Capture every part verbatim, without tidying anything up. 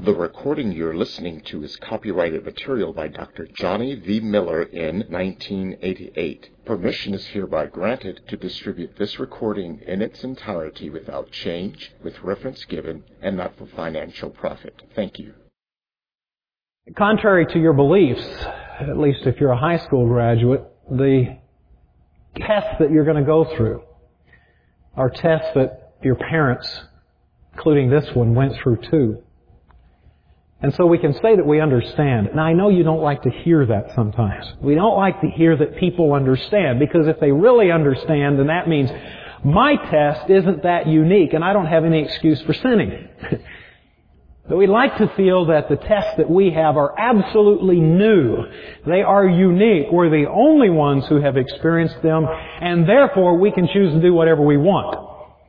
The recording you're listening to is copyrighted material by Doctor Johnny V. Miller in nineteen eighty-eight. Permission is hereby granted to distribute this recording in its entirety without change, with reference given, and not for financial profit. Thank you. Contrary to your beliefs, at least if you're a high school graduate, the tests that you're going to go through are tests that your parents, including this one, went through too. And so we can say that we understand. Now I know you don't like to hear that sometimes. We don't like to hear that people understand, because if they really understand, then that means my test isn't that unique and I don't have any excuse for sinning. But we like to feel that the tests that we have are absolutely new. They are unique. We're the only ones who have experienced them, and therefore we can choose to do whatever we want.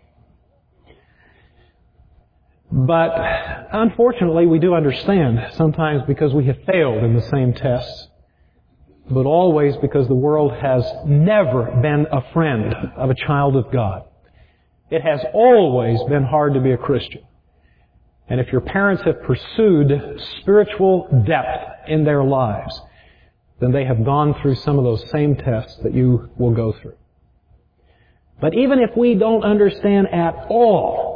But unfortunately, we do understand, sometimes because we have failed in the same tests, but always because the world has never been a friend of a child of God. It has always been hard to be a Christian. And if your parents have pursued spiritual depth in their lives, then they have gone through some of those same tests that you will go through. But even if we don't understand at all,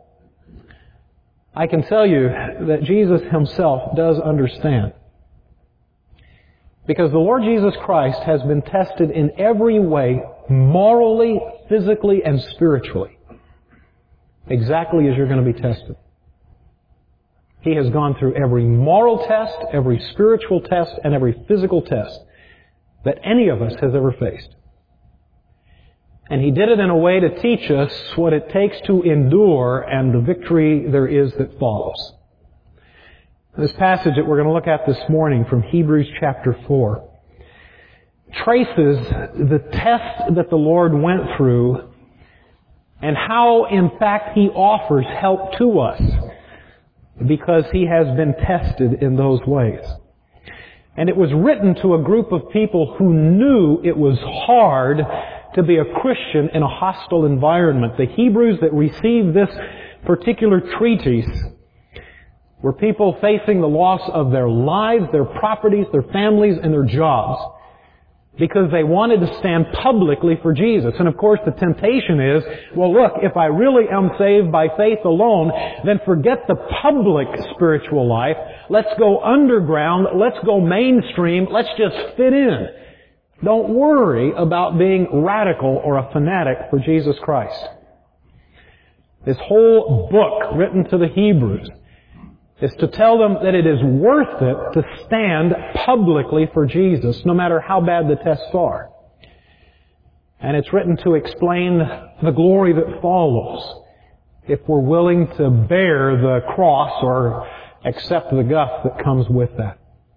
I can tell you that Jesus Himself does understand. Because the Lord Jesus Christ has been tested in every way, morally, physically, and spiritually, exactly as you're going to be tested. He has gone through every moral test, every spiritual test, and every physical test that any of us has ever faced. And He did it in a way to teach us what it takes to endure and the victory there is that follows. This passage that we're going to look at this morning from Hebrews chapter four traces the test that the Lord went through and how, in fact, He offers help to us because He has been tested in those ways. And it was written to a group of people who knew it was hard to be a Christian in a hostile environment. The Hebrews that received this particular treatise were people facing the loss of their lives, their properties, their families, and their jobs because they wanted to stand publicly for Jesus. And of course the temptation is, well look, if I really am saved by faith alone, then forget the public spiritual life. Let's go underground. Let's go mainstream. Let's just fit in. Don't worry about being radical or a fanatic for Jesus Christ. This whole book written to the Hebrews is to tell them that it is worth it to stand publicly for Jesus, no matter how bad the tests are. And it's written to explain the glory that follows if we're willing to bear the cross or accept the guff that comes with that.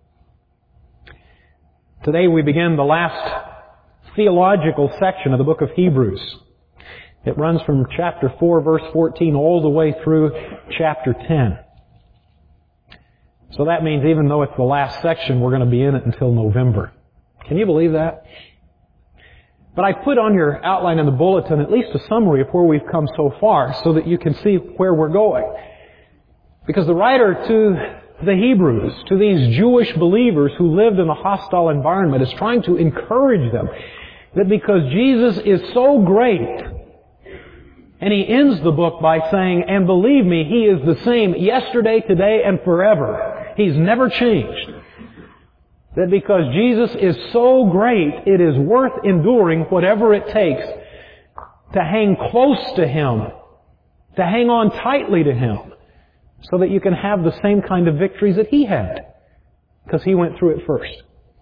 Today we begin the last theological section of the book of Hebrews. It runs from chapter four, verse fourteen, all the way through chapter ten. So that means even though it's the last section, we're going to be in it until November. Can you believe that? But I put on your outline in the bulletin at least a summary of where we've come so far so that you can see where we're going. Because the writer to the Hebrews, to these Jewish believers who lived in a hostile environment, is trying to encourage them that because Jesus is so great, and he ends the book by saying, and believe me, He is the same yesterday, today, and forever. He's never changed. That because Jesus is so great, it is worth enduring whatever it takes to hang close to Him, to hang on tightly to Him, so that you can have the same kind of victories that He had, because He went through it first.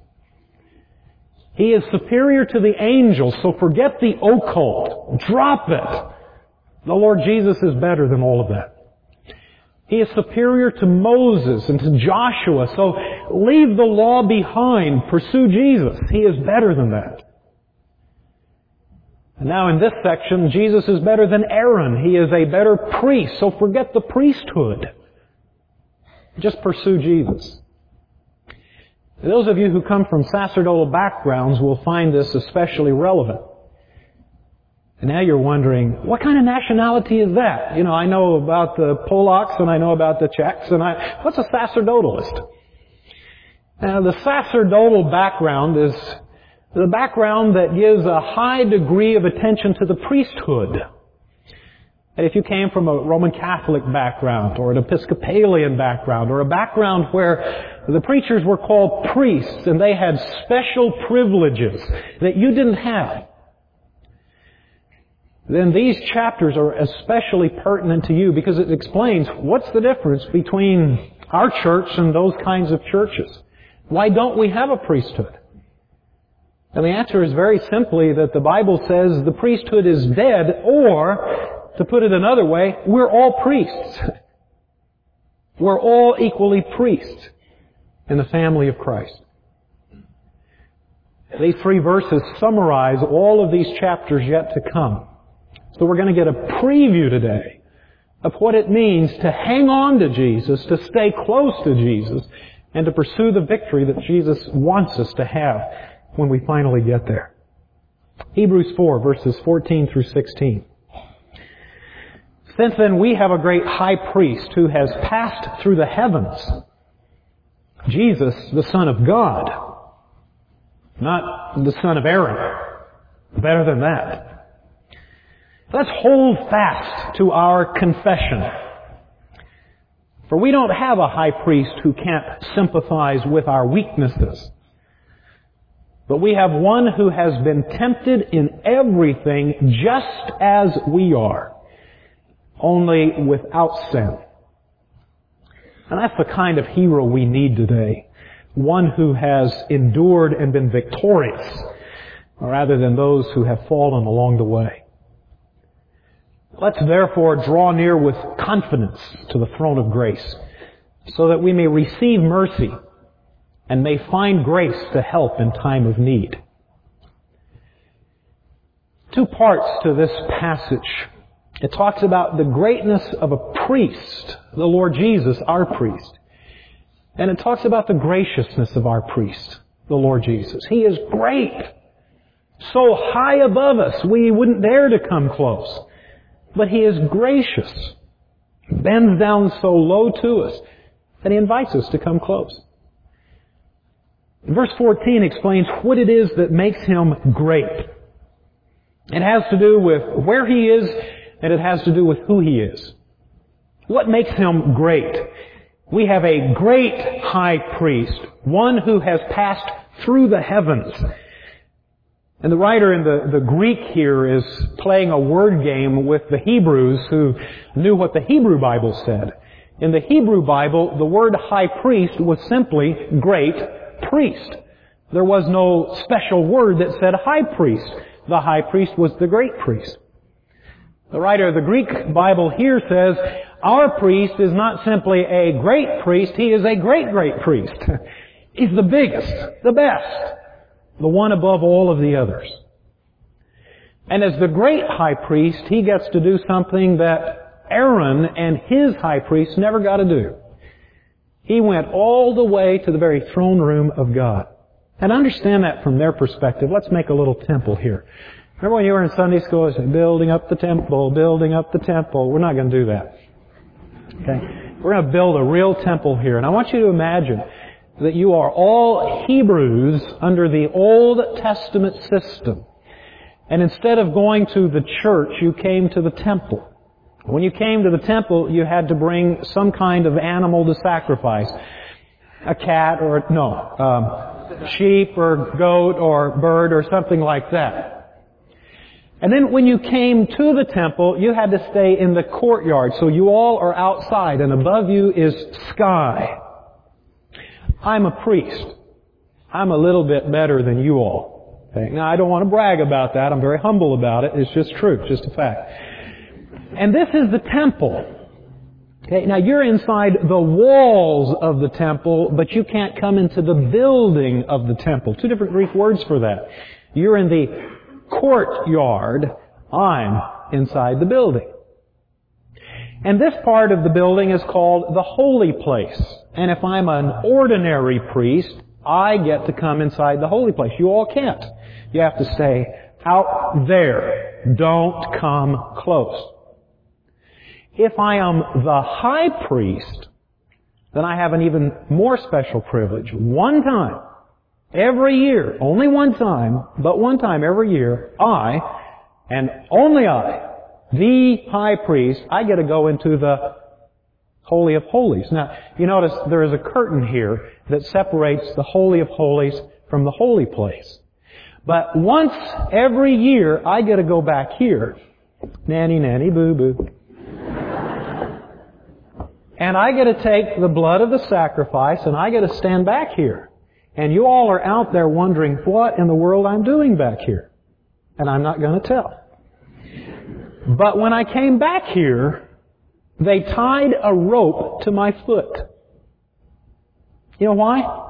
He is superior to the angels, so forget the occult. Drop it. The Lord Jesus is better than all of that. He is superior to Moses and to Joshua, so leave the law behind. Pursue Jesus. He is better than that. And now in this section, Jesus is better than Aaron. He is a better priest, so forget the priesthood. Just pursue Jesus. Those of you who come from sacerdotal backgrounds will find this especially relevant. And now you're wondering, what kind of nationality is that? You know, I know about the Polacks and I know about the Czechs, and I, what's a sacerdotalist? Now, the sacerdotal background is the background that gives a high degree of attention to the priesthood. And if you came from a Roman Catholic background or an Episcopalian background or a background where the preachers were called priests and they had special privileges that you didn't have, then these chapters are especially pertinent to you because it explains what's the difference between our church and those kinds of churches. Why don't we have a priesthood? And the answer is very simply that the Bible says the priesthood is dead, or, to put it another way, we're all priests. We're all equally priests in the family of Christ. These three verses summarize all of these chapters yet to come. So we're going to get a preview today of what it means to hang on to Jesus, to stay close to Jesus, and to pursue the victory that Jesus wants us to have when we finally get there. Hebrews four, verses fourteen through sixteen. Since then we have a great high priest who has passed through the heavens, Jesus, the Son of God, not the son of Aaron. Better than that. Let's hold fast to our confession. For we don't have a high priest who can't sympathize with our weaknesses. But we have one who has been tempted in everything just as we are, only without sin. And that's the kind of hero we need today. One who has endured and been victorious, rather than those who have fallen along the way. Let's therefore draw near with confidence to the throne of grace, so that we may receive mercy and may find grace to help in time of need. Two parts to this passage. It talks about the greatness of a priest, the Lord Jesus, our priest. And it talks about the graciousness of our priest, the Lord Jesus. He is great. So high above us, we wouldn't dare to come close. But He is gracious, bends down so low to us that He invites us to come close. Verse fourteen explains what it is that makes Him great. It has to do with where He is, and it has to do with who He is. What makes Him great? We have a great high priest, one who has passed through the heavens. And the writer in the, the Greek here is playing a word game with the Hebrews who knew what the Hebrew Bible said. In the Hebrew Bible, the word high priest was simply great priest. There was no special word that said high priest. The high priest was the great priest. The writer of the Greek Bible here says, our priest is not simply a great priest, he is a great, great priest. He's the biggest, the best. The one above all of the others. And as the great high priest, he gets to do something that Aaron and his high priest never got to do. He went all the way to the very throne room of God. And understand that from their perspective. Let's make a little temple here. Remember when you were in Sunday school, it said, building up the temple, building up the temple. We're not going to do that. Okay? We're going to build a real temple here. And I want you to imagine that you are all Hebrews under the Old Testament system. And instead of going to the church, you came to the temple. When you came to the temple, you had to bring some kind of animal to sacrifice. A cat or, no, um, sheep or goat or bird or something like that. And then when you came to the temple, you had to stay in the courtyard. So you all are outside, and above you is sky. I'm a priest. I'm a little bit better than you all. Okay? Now, I don't want to brag about that. I'm very humble about it. It's just true. It's just a fact. And this is the temple. Okay? Now, you're inside the walls of the temple, but you can't come into the building of the temple. Two different Greek words for that. You're in the courtyard. I'm inside the building. And this part of the building is called the holy place. And if I'm an ordinary priest, I get to come inside the holy place. You all can't. You have to stay out there Don't come close. If I am the high priest, then I have an even more special privilege. One time, every year, only one time, but one time every year, I, and only I, the high priest, I get to go into the Holy of Holies. Now, you notice there is a curtain here that separates the Holy of Holies from the holy place. But once every year, I get to go back here. Nanny, nanny, boo, boo. And I get to take the blood of the sacrifice and I get to stand back here. And you all are out there wondering what in the world I'm doing back here. And I'm not going to tell. But when I came back here, they tied a rope to my foot. You know why?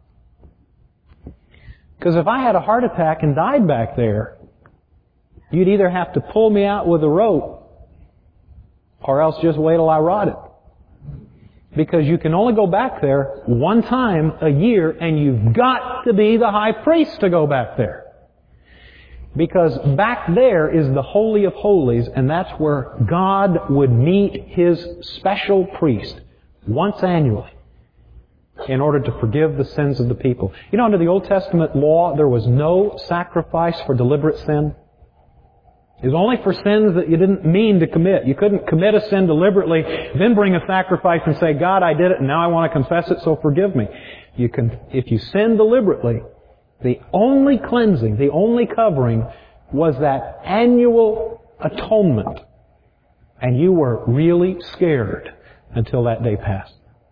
Because if I had a heart attack and died back there, you'd either have to pull me out with a rope or else just wait till I rotted. Because you can only go back there one time a year, and you've got to be the high priest to go back there. Because back there is the Holy of Holies, and that's where God would meet His special priest once annually in order to forgive the sins of the people. You know, under the Old Testament law, there was no sacrifice for deliberate sin. It was only for sins that you didn't mean to commit. You couldn't commit a sin deliberately, then bring a sacrifice and say, God, I did it, and now I want to confess it, so forgive me. You can, if you sin deliberately, the only cleansing, the only covering was that annual atonement. And you were really scared until that day passed.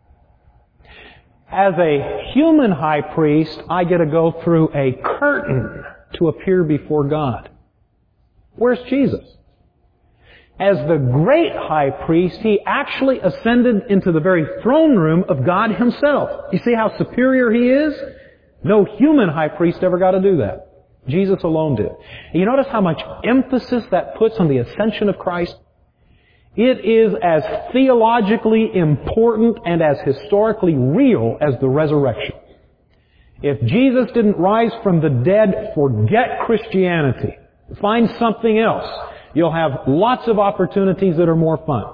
As a human high priest, I get to go through a curtain to appear before God. Where's Jesus? As the great high priest, He actually ascended into the very throne room of God Himself. You see how superior He is? No human high priest ever got to do that. Jesus alone did. And you notice how much emphasis that puts on the ascension of Christ? It is as theologically important and as historically real as the resurrection. If Jesus didn't rise from the dead, forget Christianity. Find something else. You'll have lots of opportunities that are more fun.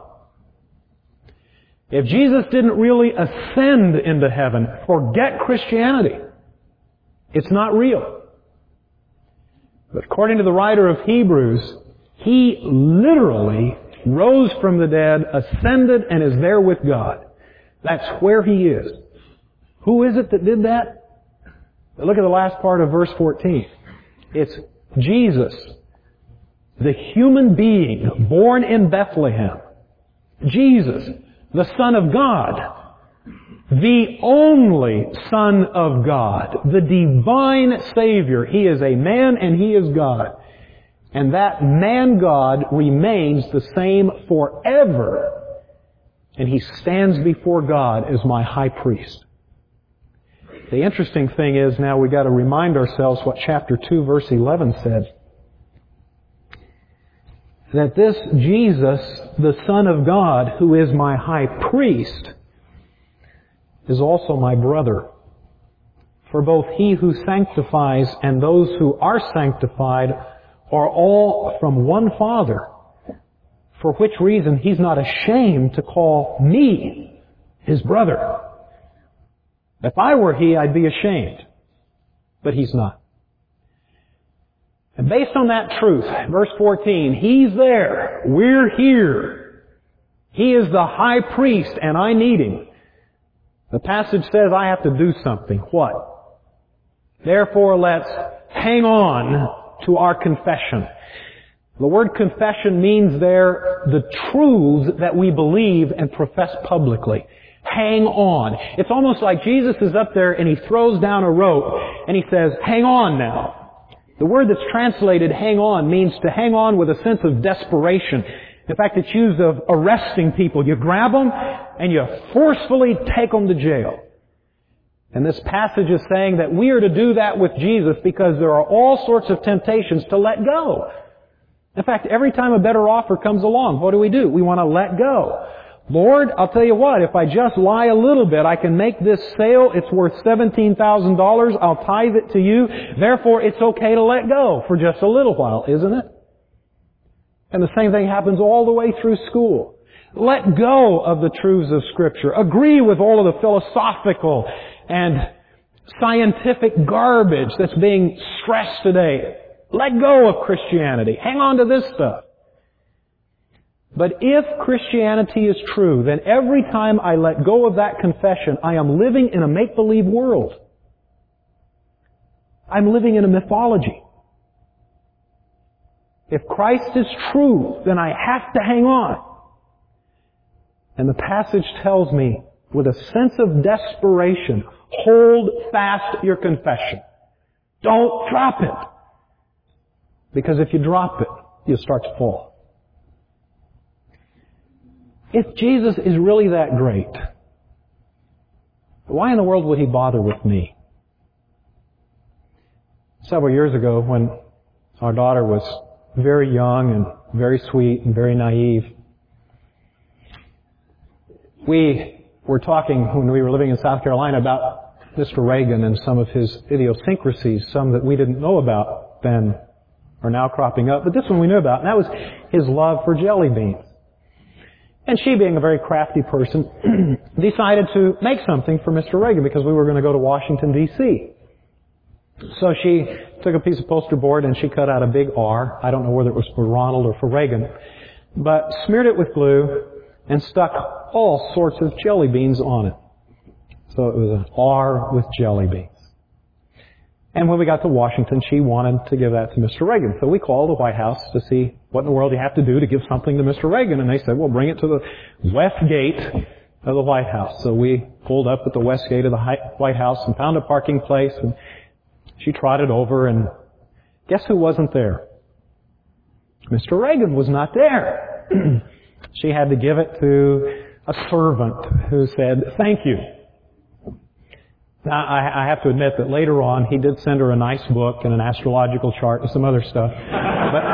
If Jesus didn't really ascend into heaven, forget Christianity. It's not real. But according to the writer of Hebrews, He literally rose from the dead, ascended, and is there with God. That's where He is. Who is it that did that? Look at the last part of verse fourteen. It's Jesus, the human being born in Bethlehem. Jesus, the Son of God. The only Son of God. The divine Savior. He is a man and He is God. And that man-God remains the same forever. And He stands before God as my high priest. The interesting thing is now we've got to remind ourselves what chapter two verse eleven said. That this Jesus, the Son of God, who is my high priest, is also my brother. For both He who sanctifies and those who are sanctified are all from one Father, for which reason He's not ashamed to call me His brother. If I were He, I'd be ashamed. But He's not. And based on that truth, verse fourteen, He's there. We're here. He is the high priest and I need Him. The passage says I have to do something. What? Therefore, let's hang on to our confession. The word confession means there the truths that we believe and profess publicly. Hang on. It's almost like Jesus is up there and He throws down a rope and He says, hang on now. The word that's translated hang on means to hang on with a sense of desperation. In fact, it's used of arresting people. You grab them and you forcefully take them to jail. And this passage is saying that we are to do that with Jesus because there are all sorts of temptations to let go. In fact, every time a better offer comes along, what do we do? We want to let go. Lord, I'll tell you what, if I just lie a little bit, I can make this sale. It's worth seventeen thousand dollars. I'll tithe it to you. Therefore, it's okay to let go for just a little while, isn't it? And the same thing happens all the way through school. Let go of the truths of Scripture. Agree with all of the philosophical and scientific garbage that's being stressed today. Let go of Christianity. Hang on to this stuff. But if Christianity is true, then every time I let go of that confession, I am living in a make-believe world. I'm living in a mythology. If Christ is true, then I have to hang on. And the passage tells me, with a sense of desperation, hold fast your confession. Don't drop it. Because if you drop it, you'll start to fall. If Jesus is really that great, why in the world would He bother with me? Several years ago, when our daughter was very young and very sweet and very naive, we were talking when we were living in South Carolina about Mister Reagan and some of his idiosyncrasies, some that we didn't know about then are now cropping up. But this one we knew about, and that was his love for jelly beans. And she, being a very crafty person, decided to make something for Mister Reagan because we were going to go to Washington, D C So she took a piece of poster board and she cut out a big R. I don't know whether it was for Ronald or for Reagan. But smeared it with glue and stuck all sorts of jelly beans on it. So it was an R with jelly beans. And when we got to Washington, she wanted to give that to Mister Reagan. So we called the White House to see what in the world you have to do to give something to Mister Reagan. And they said, well, bring it to the west gate of the White House. So we pulled up at the west gate of the White House and found a parking place. And she trotted over, and guess who wasn't there? Mister Reagan was not there. She had to give it to a servant who said, thank you. Now, I, I have to admit that later on, he did send her a nice book and an astrological chart and some other stuff. But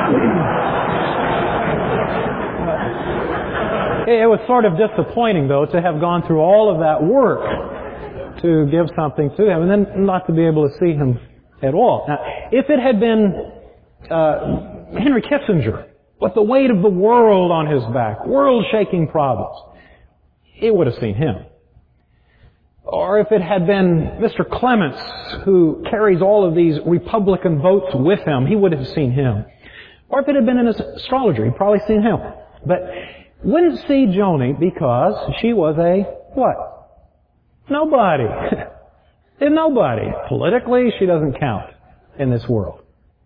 it was sort of disappointing, though, to have gone through all of that work to give something to him and then not to be able to see him at all. Now, if it had been uh, Henry Kissinger, with the weight of the world on his back, world-shaking problems, it would have seen him. Or if it had been Mister Clements, who carries all of these Republican votes with him, he would have seen him. Or if it had been an astrologer, he'd probably seen him. But wouldn't see Joni because she was a what? Nobody. A nobody. Politically, she doesn't count in this world.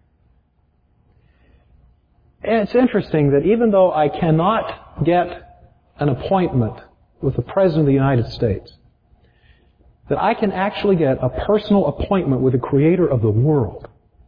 And it's interesting that even though I cannot get an appointment with the President of the United States, that I can actually get a personal appointment with the Creator of the world,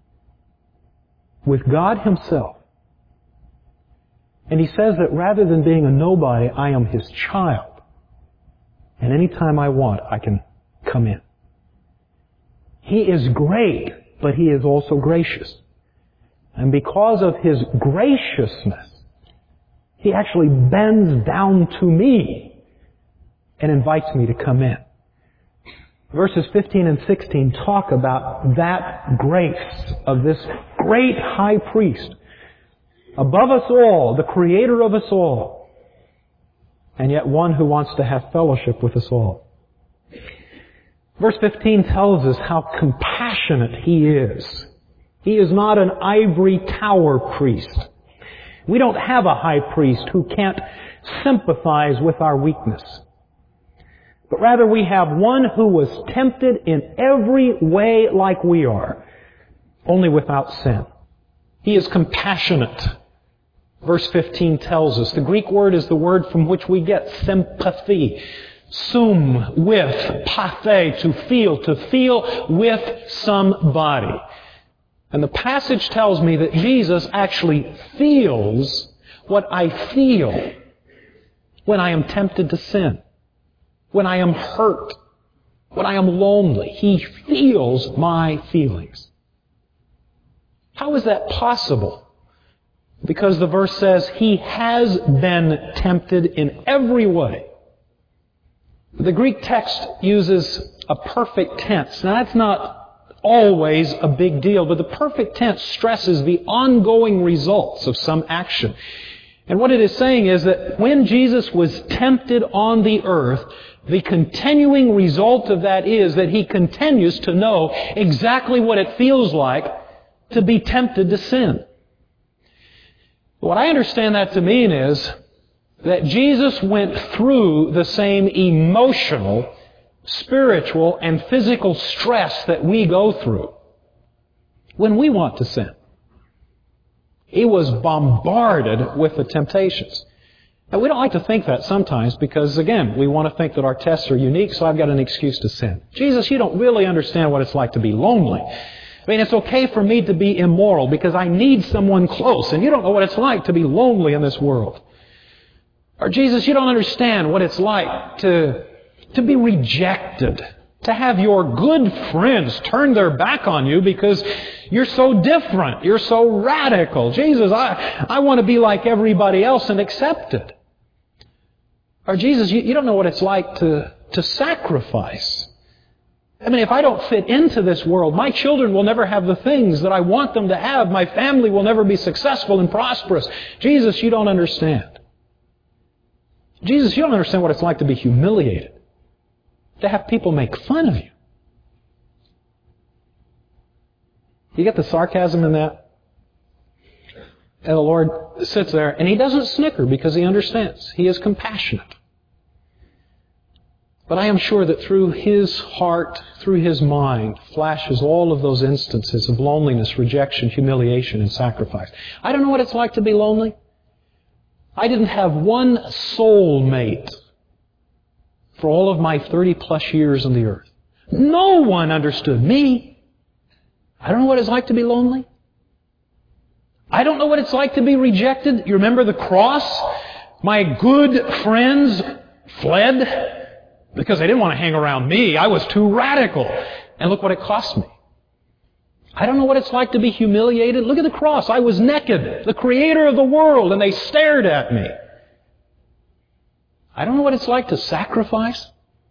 with God Himself. And He says that rather than being a nobody, I am His child. And any time I want, I can come in. He is great, but He is also gracious. And because of His graciousness, He actually bends down to me and invites me to come in. Verses fifteen and sixteen talk about that grace of this great high priest, above us all, the Creator of us all, and yet one who wants to have fellowship with us all. Verse fifteen tells us how compassionate He is. He is not an ivory tower priest. We don't have a high priest who can't sympathize with our weakness. But rather we have one who was tempted in every way like we are, only without sin. He is compassionate. Verse fifteen tells us the Greek word is the word from which we get sympathy. Sum, with, pathe, to feel, to feel with somebody. And the passage tells me that Jesus actually feels what I feel when I am tempted to sin, when I am hurt, when I am lonely. He feels my feelings. How is that possible? Because the verse says He has been tempted in every way. The Greek text uses a perfect tense. Now that's not always a big deal. But the perfect tense stresses the ongoing results of some action. And what it is saying is that when Jesus was tempted on the earth, the continuing result of that is that He continues to know exactly what it feels like to be tempted to sin. What I understand that to mean is that Jesus went through the same emotional, spiritual, and physical stress that we go through when we want to sin. He was bombarded with the temptations. Now, we don't like to think that sometimes because, again, we want to think that our tests are unique, so I've got an excuse to sin. Jesus, you don't really understand what it's like to be lonely. I mean, it's okay for me to be immoral because I need someone close, and you don't know what it's like to be lonely in this world. Or, Jesus, you don't understand what it's like to, to be rejected, to have your good friends turn their back on you because you're so different, you're so radical. Jesus, I, I want to be like everybody else and accepted. Or, Jesus, you, you don't know what it's like to, to sacrifice. I mean, if I don't fit into this world, my children will never have the things that I want them to have. My family will never be successful and prosperous. Jesus, you don't understand. Jesus, you don't understand what it's like to be humiliated, to have people make fun of you. You get the sarcasm in that? And the Lord sits there, and He doesn't snicker because He understands. He is compassionate. But I am sure that through His heart, through His mind, flashes all of those instances of loneliness, rejection, humiliation, and sacrifice. I don't know what it's like to be lonely. I didn't have one soulmate for all of my thirty plus years on the earth. No one understood me. I don't know what it's like to be lonely. I don't know what it's like to be rejected. You remember the cross? My good friends fled because they didn't want to hang around me. I was too radical. And look what it cost me. I don't know what it's like to be humiliated. Look at the cross. I was naked, the Creator of the world, and they stared at me. I don't know what it's like to sacrifice.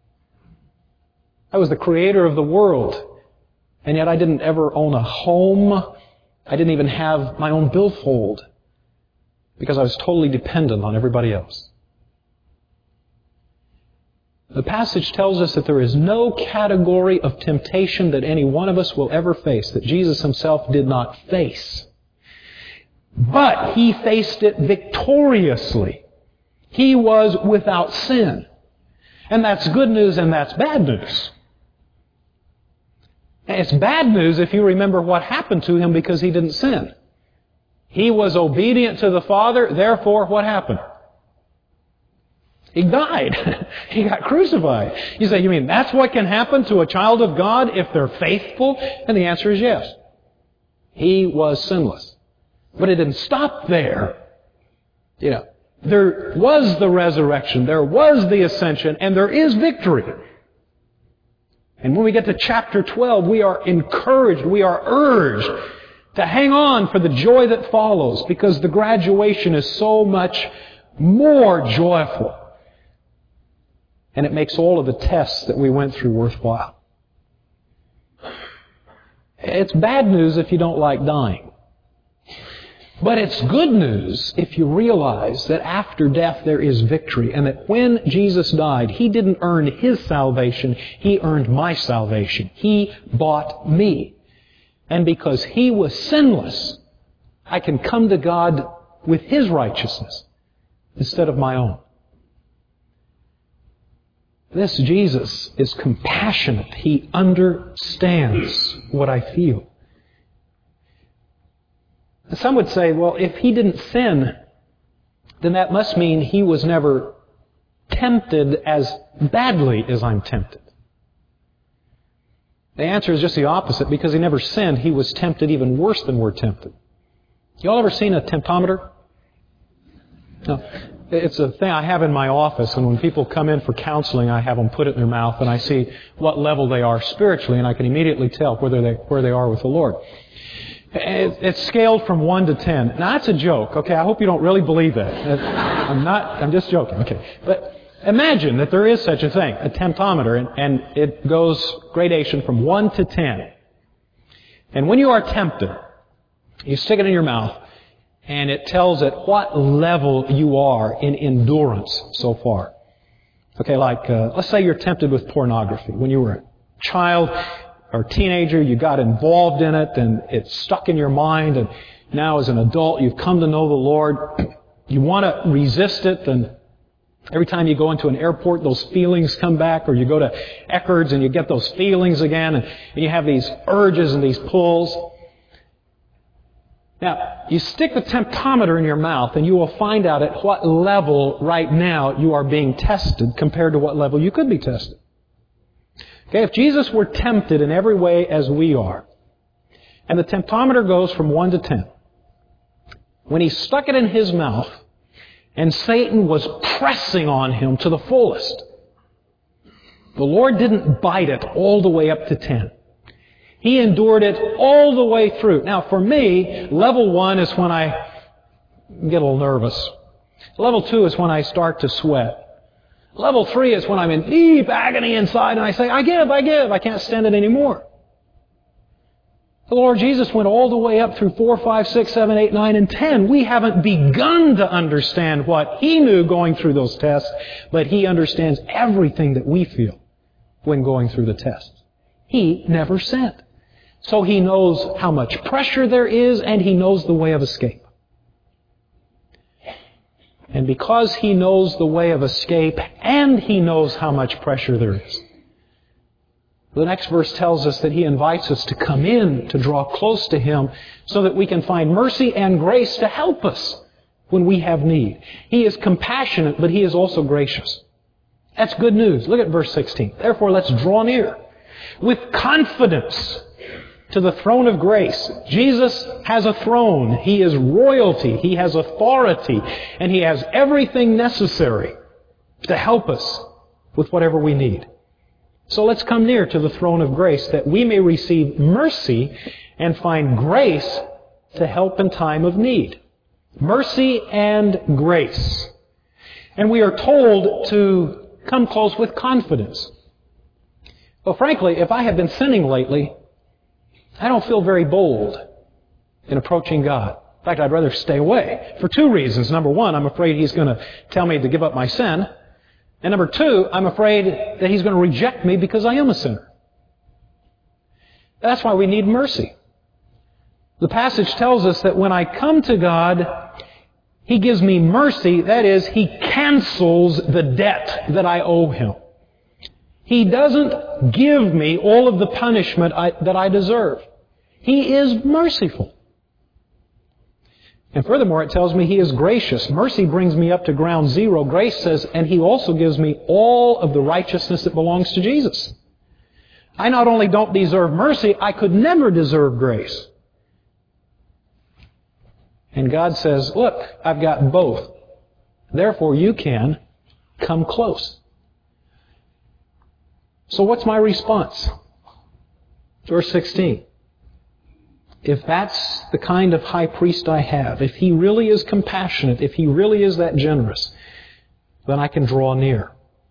I was the Creator of the world, and yet I didn't ever own a home. I didn't even have my own billfold because I was totally dependent on everybody else. The passage tells us that there is no category of temptation that any one of us will ever face that Jesus Himself did not face. But He faced it victoriously. He was without sin. And that's good news and that's bad news. And it's bad news if you remember what happened to Him because He didn't sin. He was obedient to the Father, therefore what happened? He died. He got crucified. You say, you mean that's what can happen to a child of God if they're faithful? And the answer is yes. He was sinless. But it didn't stop there. You know, there was the resurrection, there was the ascension, and there is victory. And when we get to chapter twelve, we are encouraged, we are urged to hang on for the joy that follows because the graduation is so much more joyful. And it makes all of the tests that we went through worthwhile. It's bad news if you don't like dying. But it's good news if you realize that after death there is victory and that when Jesus died, He didn't earn His salvation, He earned my salvation. He bought me. And because He was sinless, I can come to God with His righteousness instead of my own. This Jesus is compassionate. He understands what I feel. And some would say, well, if He didn't sin, then that must mean He was never tempted as badly as I'm tempted. The answer is just the opposite. Because He never sinned, He was tempted even worse than we're tempted. You all ever seen a temptometer? No. It's a thing I have in my office, and when people come in for counseling, I have them put it in their mouth, and I see what level they are spiritually, and I can immediately tell whether they, where they are with the Lord. It's scaled from one to ten. Now, that's a joke, okay? I hope you don't really believe that. I'm not, I'm just joking, okay? But imagine that there is such a thing, a temptometer, and, and it goes gradation from one to ten. And when you are tempted, you stick it in your mouth, and it tells at what level you are in endurance so far. Okay, like, uh, let's say you're tempted with pornography. When you were a child or teenager, you got involved in it, and it stuck in your mind, and now as an adult, you've come to know the Lord. You want to resist it, and every time you go into an airport, those feelings come back, or you go to Eckerd's and you get those feelings again, and you have these urges and these pulls. Now, you stick the temptometer in your mouth and you will find out at what level right now you are being tested compared to what level you could be tested. Okay, if Jesus were tempted in every way as we are, and the temptometer goes from one to ten, when He stuck it in His mouth and Satan was pressing on Him to the fullest, the Lord didn't bite it all the way up to ten. He endured it all the way through. Now, for me, level one is when I get a little nervous. Level two is when I start to sweat. Level three is when I'm in deep agony inside and I say, I give, I give, I can't stand it anymore. The Lord Jesus went all the way up through four, five, six, seven, eight, nine, and ten. We haven't begun to understand what He knew going through those tests, but He understands everything that we feel when going through the tests. He never sinned. So He knows how much pressure there is, and He knows the way of escape. And because He knows the way of escape, and He knows how much pressure there is, the next verse tells us that He invites us to come in, to draw close to Him, so that we can find mercy and grace to help us when we have need. He is compassionate, but He is also gracious. That's good news. Look at verse sixteen. Therefore, let's draw near with confidence to the throne of grace. Jesus has a throne. He is royalty. He has authority. And He has everything necessary to help us with whatever we need. So let's come near to the throne of grace that we may receive mercy and find grace to help in time of need. Mercy and grace. And we are told to come close with confidence. Well, frankly, if I have been sinning lately, I don't feel very bold in approaching God. In fact, I'd rather stay away for two reasons. Number one, I'm afraid He's going to tell me to give up my sin. And number two, I'm afraid that He's going to reject me because I am a sinner. That's why we need mercy. The passage tells us that when I come to God, He gives me mercy. That is, He cancels the debt that I owe Him. He doesn't give me all of the punishment I, that I deserve. He is merciful. And furthermore, it tells me He is gracious. Mercy brings me up to ground zero. Grace says, and He also gives me all of the righteousness that belongs to Jesus. I not only don't deserve mercy, I could never deserve grace. And God says, look, I've got both. Therefore, you can come close. So what's my response? Verse sixteen. If that's the kind of high priest I have, if He really is compassionate, if He really is that generous, then I can draw near.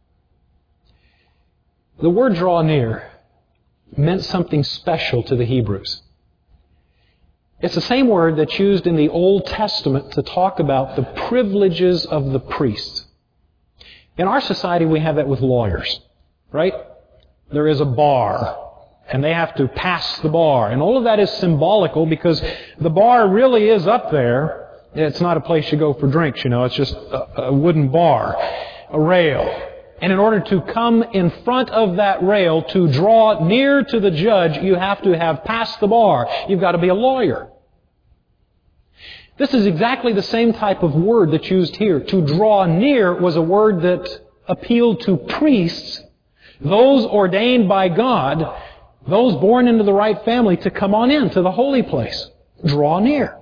The word draw near meant something special to the Hebrews. It's the same word that's used in the Old Testament to talk about the privileges of the priests. In our society, we have that with lawyers, right? There is a bar, and they have to pass the bar. And all of that is symbolical because the bar really is up there. It's not a place you go for drinks, you know. It's just a, a wooden bar, a rail. And in order to come in front of that rail, to draw near to the judge, you have to have passed the bar. You've got to be a lawyer. This is exactly the same type of word that's used here. To draw near was a word that appealed to priests, those ordained by God, those born into the right family, to come on in to the holy place. Draw near.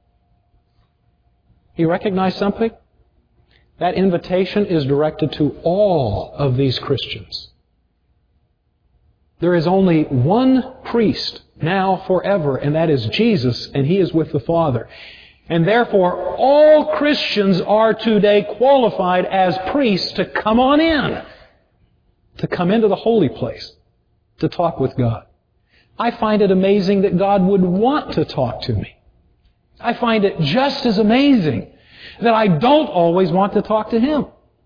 You recognize something? That invitation is directed to all of these Christians. There is only one priest now forever, and that is Jesus, and He is with the Father. And therefore, all Christians are today qualified as priests to come on in, to come into the holy place, to talk with God. I find it amazing that God would want to talk to me. I find it just as amazing that I don't always want to talk to Him.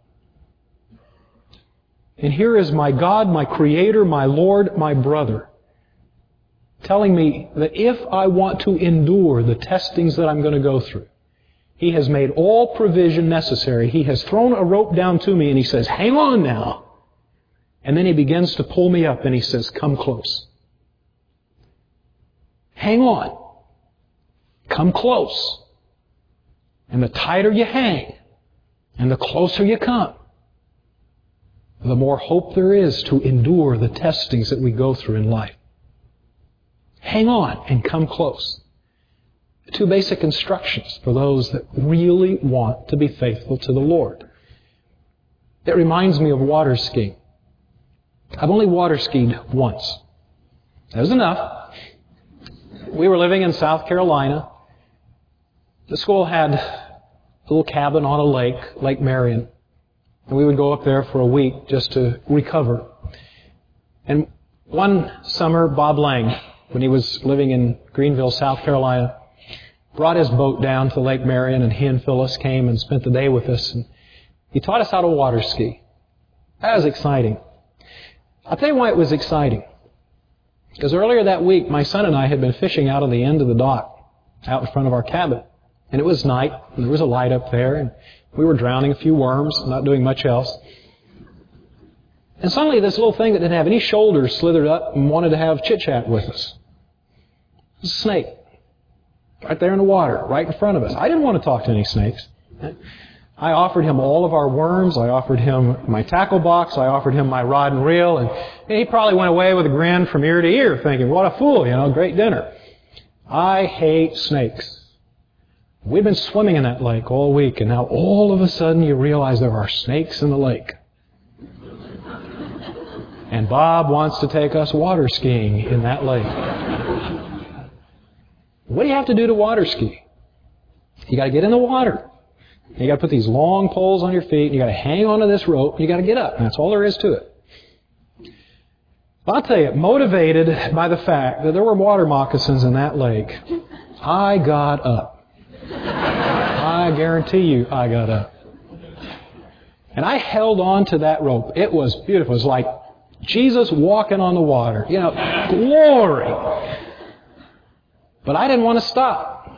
And here is my God, my Creator, my Lord, my brother, telling me that if I want to endure the testings that I'm going to go through, He has made all provision necessary. He has thrown a rope down to me and He says, hang on now. And then He begins to pull me up and He says, come close. Hang on. Come close. And the tighter you hang, and the closer you come, the more hope there is to endure the testings that we go through in life. Hang on and come close. Two basic instructions for those that really want to be faithful to the Lord. It reminds me of water skiing. I've only water skied once. That was enough. We were living in South Carolina. The school had a little cabin on a lake, Lake Marion. And we would go up there for a week just to recover. And one summer, Bob Lang, when he was living in Greenville, South Carolina, brought his boat down to Lake Marion, and he and Phyllis came and spent the day with us. And he taught us how to water ski. That was exciting. I'll tell you why it was exciting. Because earlier that week, my son and I had been fishing out on the end of the dock, out in front of our cabin. And it was night, and there was a light up there, and we were drowning a few worms, not doing much else. And suddenly this little thing that didn't have any shoulders slithered up and wanted to have chit-chat with us. It was a snake. Right there in the water, right in front of us. I didn't want to talk to any snakes. I offered him all of our worms. I offered him my tackle box. I offered him my rod and reel. And he probably went away with a grin from ear to ear thinking, what a fool, you know, great dinner. I hate snakes. We've been swimming in that lake all week, and now all of a sudden you realize there are snakes in the lake. And Bob wants to take us water skiing in that lake. What do you have to do to water ski? You got to get in the water. You got to put these long poles on your feet, and you got to hang onto this rope, and you got to get up. And that's all there is to it. But I'll tell you, motivated by the fact that there were water moccasins in that lake, I got up. I guarantee you I got up. And I held on to that rope. It was beautiful. It was like Jesus walking on the water. You know, glory. But I didn't want to stop.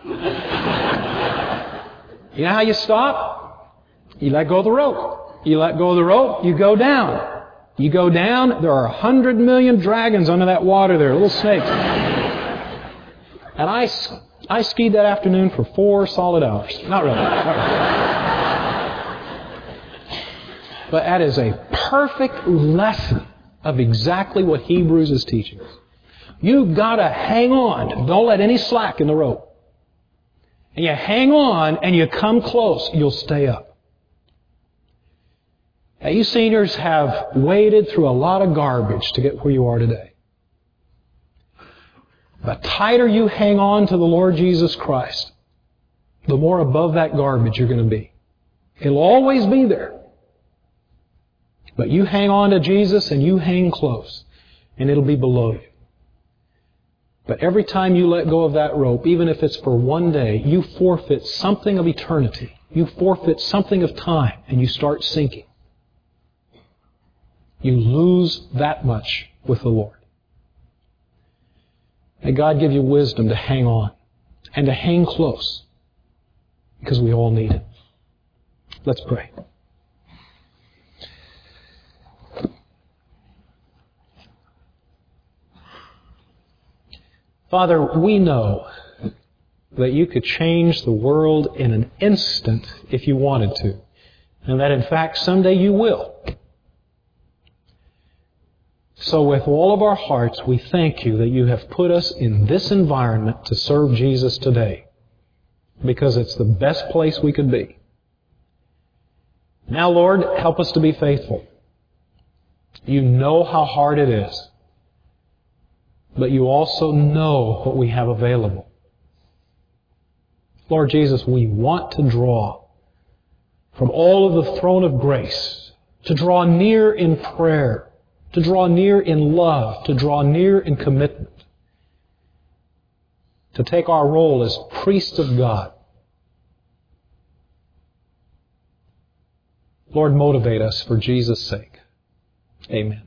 You know how you stop? You let go of the rope. You let go of the rope, you go down. You go down, there are a hundred million dragons under that water there, little snakes. And I, I skied that afternoon for four solid hours. Not really. Not really. But that is a perfect lesson of exactly what Hebrews is teaching us. You've got to hang on. Don't let any slack in the rope. And you hang on and you come close, you'll stay up. Now, you seniors have waded through a lot of garbage to get where you are today. The tighter you hang on to the Lord Jesus Christ, the more above that garbage you're going to be. It'll always be there. But you hang on to Jesus and you hang close, and it'll be below you. But every time you let go of that rope, even if it's for one day, you forfeit something of eternity. You forfeit something of time, and you start sinking. You lose that much with the Lord. May God give you wisdom to hang on and to hang close, because we all need it. Let's pray. Father, we know that you could change the world in an instant if you wanted to, and that in fact someday you will. So with all of our hearts, we thank you that you have put us in this environment to serve Jesus today, because it's the best place we could be. Now, Lord, help us to be faithful. You know how hard it is, but you also know what we have available. Lord Jesus, we want to draw from all of the throne of grace, to draw near in prayer, to draw near in love, to draw near in commitment. to take our role as priests of God. Lord, motivate us for Jesus' sake. Amen.